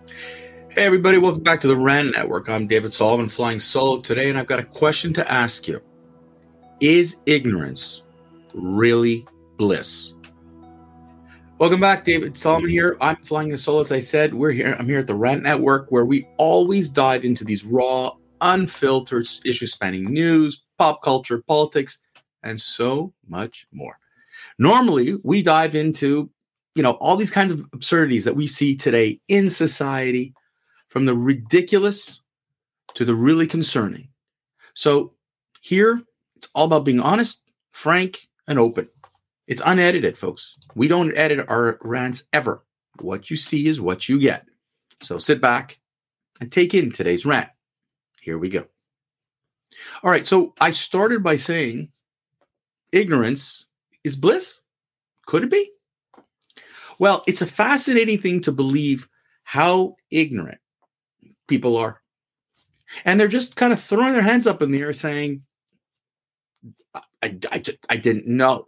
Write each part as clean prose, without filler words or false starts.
Hey, everybody, welcome back to the RAN Network. I'm David Solomon, flying solo today, and I've got a question to ask you. Is ignorance really bliss? Welcome back, David Solomon here. I'm flying solo, as I said. I'm here at the RAN Network, where we always dive into these raw, unfiltered, issue-spanning news, pop culture, politics, and so much more. Normally, we dive into, all these kinds of absurdities that we see today in society, from the ridiculous to the really concerning. So here, it's all about being honest, frank, and open. It's unedited, folks. We don't edit our rants ever. What you see is what you get. So sit back and take in today's rant. Here we go. All right, so I started by saying ignorance is bliss. Could it be? Well, it's a fascinating thing to believe how ignorant people are. And they're just kind of throwing their hands up in the air saying, I didn't know.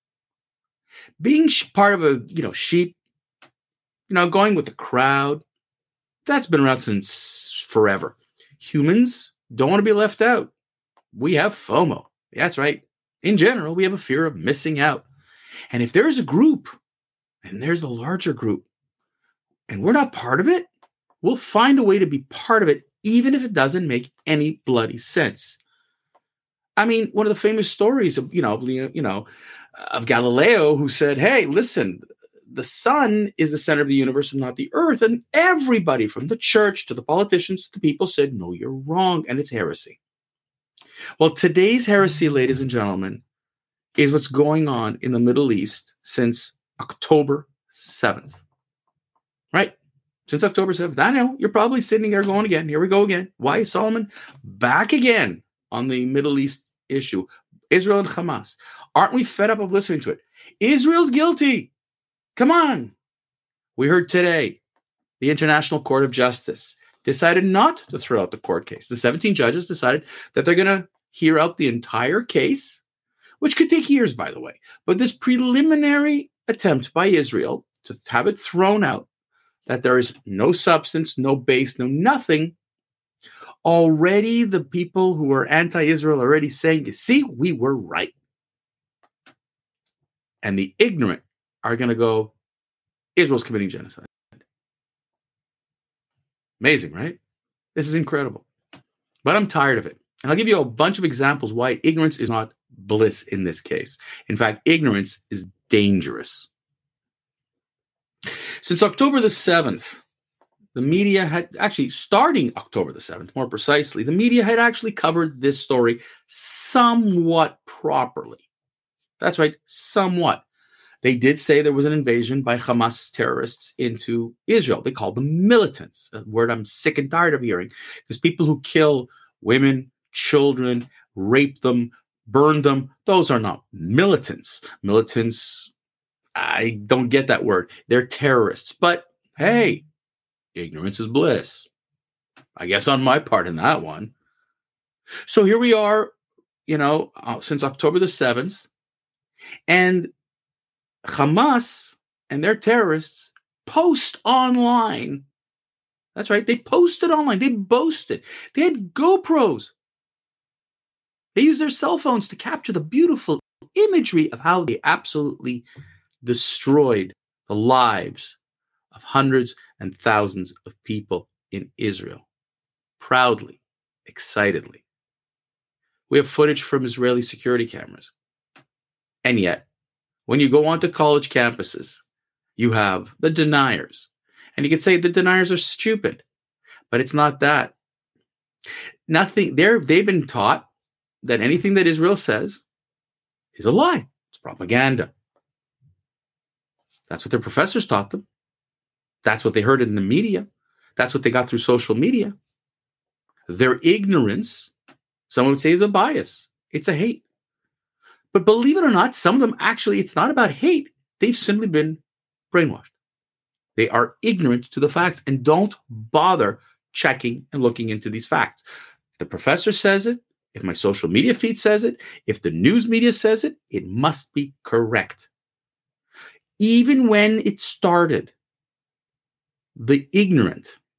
Being part of a, sheep, going with the crowd, that's been around since forever. Humans don't want to be left out. We have FOMO. That's right. In general, we have a fear of missing out. And if there's a group and there's a larger group and we're not part of it, we'll find a way to be part of it, even if it doesn't make any bloody sense. I mean, one of the famous stories of, of Galileo, who said, hey, listen, the sun is the center of the universe and not the earth. And everybody from the church to the politicians to the people said, no, you're wrong. And it's heresy. Well, today's heresy, ladies and gentlemen, is what's going on in the Middle East since October 7th. Right? Since October 7th. I know, you're probably sitting there going again. Here we go again. Why, Solomon? Back again on the Middle East issue. Israel and Hamas. Aren't we fed up of listening to it? Israel's guilty. Come on. We heard today the International Court of Justice decided not to throw out the court case. The 17 judges decided that they're going to hear out the entire case, which could take years, by the way. But this preliminary attempt by Israel to have it thrown out, that there is no substance, no base, no nothing, already the people who are anti-Israel are already saying, you see, we were right. And the ignorant are going to go, Israel's committing genocide. Amazing, right? This is incredible. But I'm tired of it. And I'll give you a bunch of examples why ignorance is not bliss in this case. In fact, ignorance is dangerous. Since October the 7th, the media had actually, starting October the 7th, more precisely, the media had actually covered this story somewhat properly. That's right, somewhat. They did say there was an invasion by Hamas terrorists into Israel. They called them militants, a word I'm sick and tired of hearing, because people who kill women, children, rape them, burn them, those are not militants. Militants, I don't get that word. They're terrorists. But hey, ignorance is bliss. I guess on my part in that one. So here we are, since October the 7th. And Hamas and their terrorists post online. That's right. They posted online. They boasted. They had GoPros. They used their cell phones to capture the beautiful imagery of how they absolutely destroyed the lives of hundreds and thousands of people in Israel. Proudly, excitedly. We have footage from Israeli security cameras. And yet, when you go onto college campuses, you have the deniers. And you can say the deniers are stupid, but it's not that. They've been taught that anything that Israel says is a lie. It's propaganda. That's what their professors taught them. That's what they heard in the media. That's what they got through social media. Their ignorance, someone would say, is a bias. It's a hate. But believe it or not, some of them actually, it's not about hate. They've simply been brainwashed. They are ignorant to the facts and don't bother checking and looking into these facts. If the professor says it, if my social media feed says it, if the news media says it, it must be correct. Even when it started, the ignorant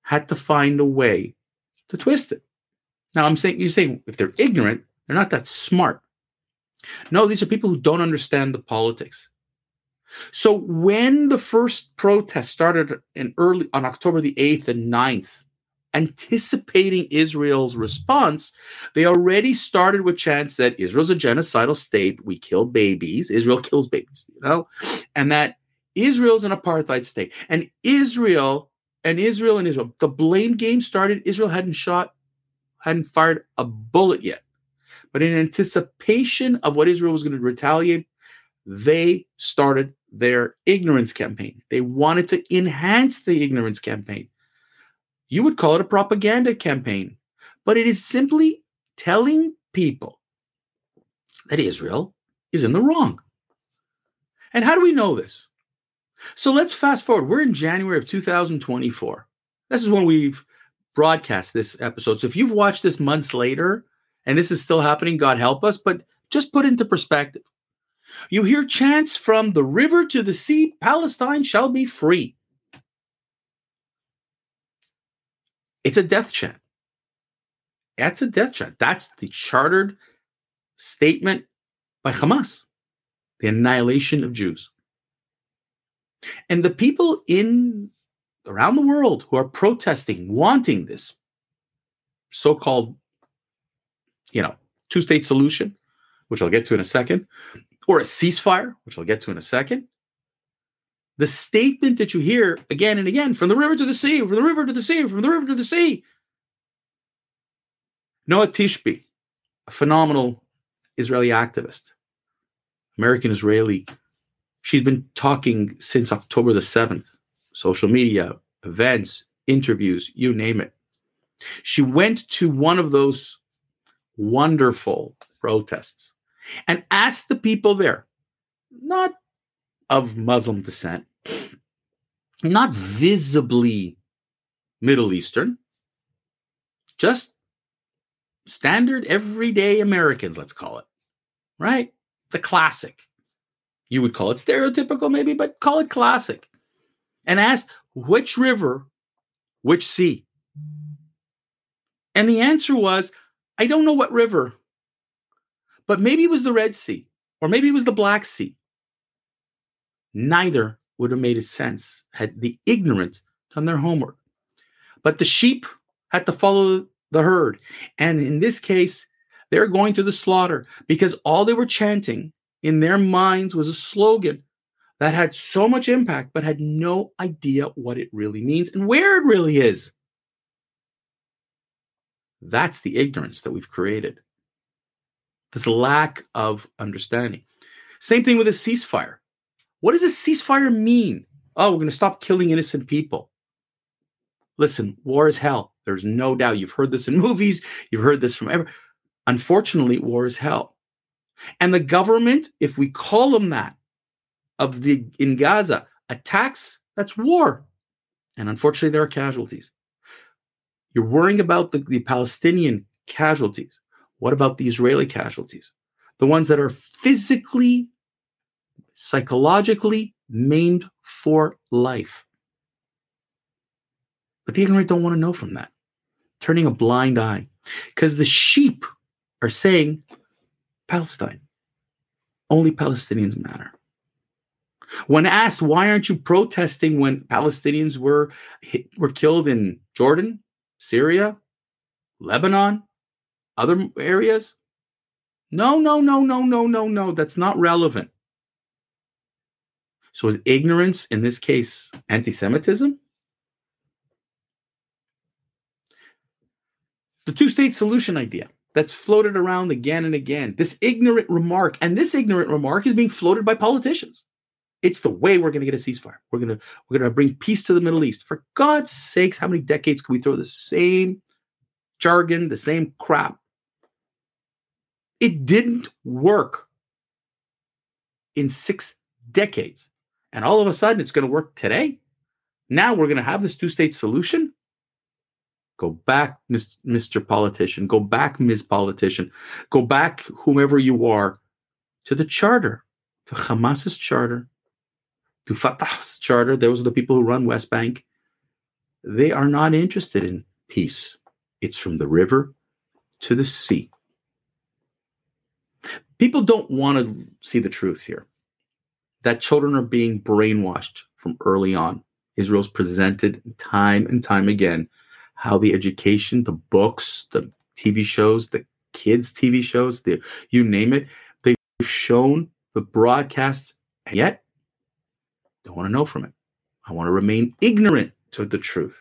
had to find a way to twist it. Now, you're saying if they're ignorant, they're not that smart. No, these are people who don't understand the politics. So when the first protest started on October the 8th and 9th, anticipating Israel's response, they already started with chants that Israel's a genocidal state. We kill babies. Israel kills babies, and that Israel's an apartheid state. And Israel, the blame game started. Israel hadn't fired a bullet yet. But in anticipation of what Israel was going to retaliate, they started their ignorance campaign. They wanted to enhance the ignorance campaign. You would call it a propaganda campaign, but it is simply telling people that Israel is in the wrong. And how do we know this? So let's fast forward. We're in January of 2024. This is when we've broadcast this episode. So if you've watched this months later and this is still happening, God help us, but just put into perspective. You hear chants from the river to the sea, Palestine shall be free. It's a death chant. That's a death chant. That's the chartered statement by Hamas, the annihilation of Jews. And the people around the world who are protesting, wanting this so-called, two-state solution, which I'll get to in a second, or a ceasefire, which I'll get to in a second. The statement that you hear again and again, from the river to the sea, from the river to the sea, from the river to the sea. Noa Tishby, a phenomenal Israeli activist, American-Israeli. She's been talking since October the 7th. Social media, events, interviews, you name it. She went to one of those wonderful protests and asked the people there, not of Muslim descent, not visibly Middle Eastern, just standard everyday Americans, let's call it, right? The classic. You would call it stereotypical maybe, but call it classic. And asked which river, which sea. And the answer was, I don't know what river, but maybe it was the Red Sea, or maybe it was the Black Sea. Neither would have made sense had the ignorant done their homework. But the sheep had to follow the herd. And in this case, they're going to the slaughter because all they were chanting in their minds was a slogan that had so much impact, but had no idea what it really means and where it really is. That's the ignorance that we've created. This lack of understanding. Same thing with a ceasefire. What does a ceasefire mean? Oh, we're going to stop killing innocent people. Listen, war is hell. There's no doubt. You've heard this in movies. You've heard this from everyone. Unfortunately, war is hell. And the government, if we call them that, in Gaza, attacks, that's war. And unfortunately, there are casualties. You're worrying about the Palestinian casualties. What about the Israeli casualties? The ones that are physically, psychologically maimed for life. But the ignorant don't want to know from that. Turning a blind eye. Because the sheep are saying, Palestine. Only Palestinians matter. When asked, why aren't you protesting when Palestinians were killed in Jordan, Syria, Lebanon, other areas? No. That's not relevant. So is ignorance, in this case, anti-Semitism? The two-state solution idea that's floated around again and again. This ignorant remark is being floated by politicians. It's the way we're going to get a ceasefire. We're going to bring peace to the Middle East. For God's sakes, how many decades can we throw the same jargon, the same crap? It didn't work in 6 decades. And all of a sudden, it's going to work today. Now we're going to have this two-state solution. Go back, Mr. Politician. Go back, Ms. Politician. Go back, whomever you are, to the charter, to Hamas's charter, to Fatah's charter. Those are the people who run West Bank. They are not interested in peace. It's from the river to the sea. People don't want to see the truth here, that children are being brainwashed from early on. Israel's presented time and time again how the education, the books, the TV shows, the kids' TV shows, you name it, they've shown the broadcasts, and yet don't want to know from it. I want to remain ignorant to the truth.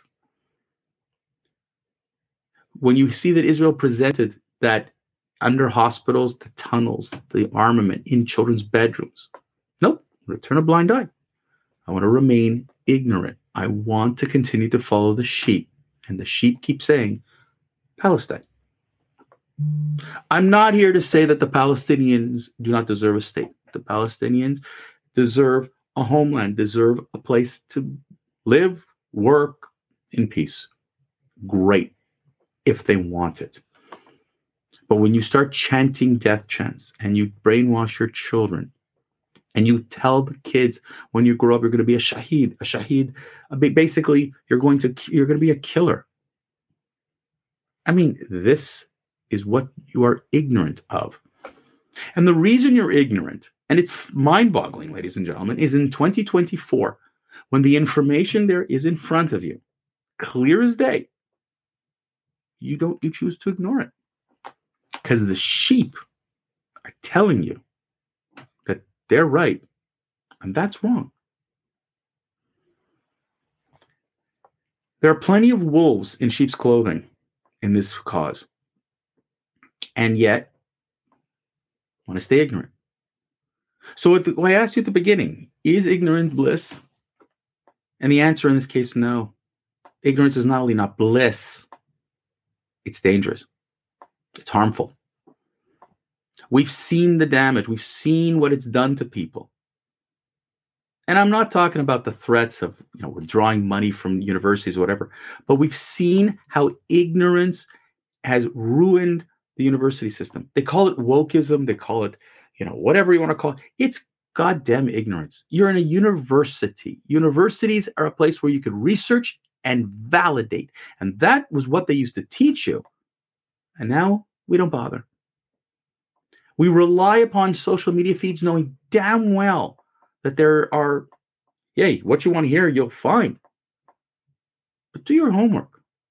When you see that Israel presented that under hospitals, the tunnels, the armament in children's bedrooms, nope, I'm going to turn a blind eye. I want to remain ignorant. I want to continue to follow the sheep. And the sheep keep saying, Palestine. I'm not here to say that the Palestinians do not deserve a state. The Palestinians deserve a homeland, deserve a place to live, work in peace. Great, if they want it. But when you start chanting death chants and you brainwash your children and you tell the kids when you grow up you're going to be a shaheed, basically you're going to be a killer. I mean, this is what you are ignorant of. And the reason you're ignorant, and it's mind-boggling, ladies and gentlemen, is in 2024, when the information there is in front of you, clear as day, you choose to ignore it. Because the sheep are telling you that they're right and that's wrong. There are plenty of wolves in sheep's clothing in this cause. And yet, want to stay ignorant. So I asked you at the beginning, is ignorance bliss? And the answer in this case, no. Ignorance is not only not bliss, it's dangerous. It's harmful. We've seen the damage. We've seen what it's done to people. And I'm not talking about the threats of withdrawing money from universities or whatever, but we've seen how ignorance has ruined the university system. They call it wokeism. They call it, whatever you want to call it. It's goddamn ignorance. You're in a university. Universities are a place where you could research and validate. And that was what they used to teach you. And now we don't bother. We rely upon social media feeds knowing damn well that there are, what you want to hear, you'll find. But do your homework.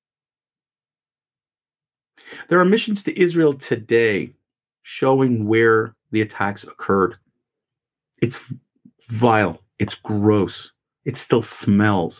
There are missions to Israel today showing where the attacks occurred. It's vile. It's gross. It still smells.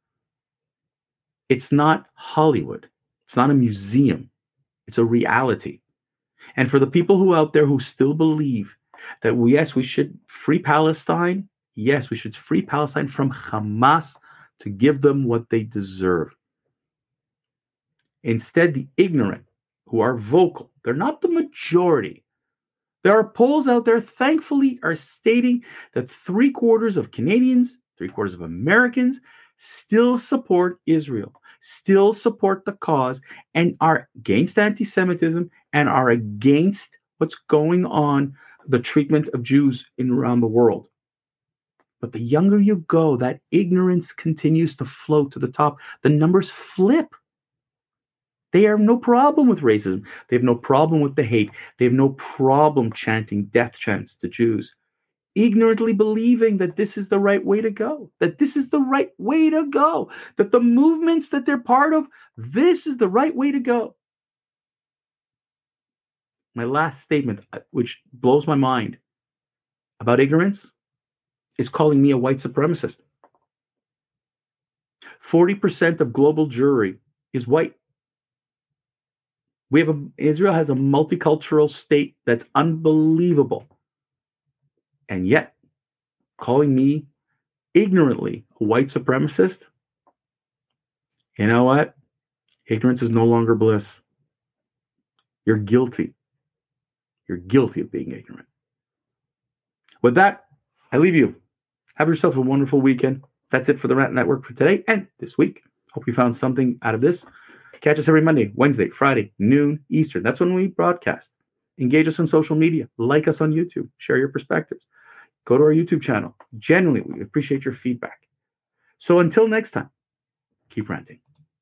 It's not Hollywood. It's not a museum. It's a reality. And for the people who out there who still believe that, we should free Palestine. Yes, we should free Palestine from Hamas to give them what they deserve. Instead, the ignorant who are vocal, they're not the majority. There are polls out there, thankfully, are stating that 3/4 of Canadians, 3/4 of Americans still support Israel, still support the cause, and are against anti-Semitism and are against what's going on, the treatment of Jews around the world. But the younger you go, that ignorance continues to float to the top. The numbers flip. They have no problem with racism. They have no problem with the hate. They have no problem chanting death chants to Jews, ignorantly believing that this is the right way to go, that this is the right way to go, that the movements that they're part of, this is the right way to go. My last statement, which blows my mind about ignorance, is calling me a white supremacist. 40% of global Jewry is white. Israel has a multicultural state that's unbelievable. And yet, calling me ignorantly a white supremacist, you know what? Ignorance is no longer bliss. You're guilty. You're guilty of being ignorant. With that, I leave you. Have yourself a wonderful weekend. That's it for the Rant Network for today and this week. Hope you found something out of this. Catch us every Monday, Wednesday, Friday, noon Eastern. That's when we broadcast. Engage us on social media. Like us on YouTube. Share your perspectives. Go to our YouTube channel. Genuinely, we appreciate your feedback. So until next time, keep ranting.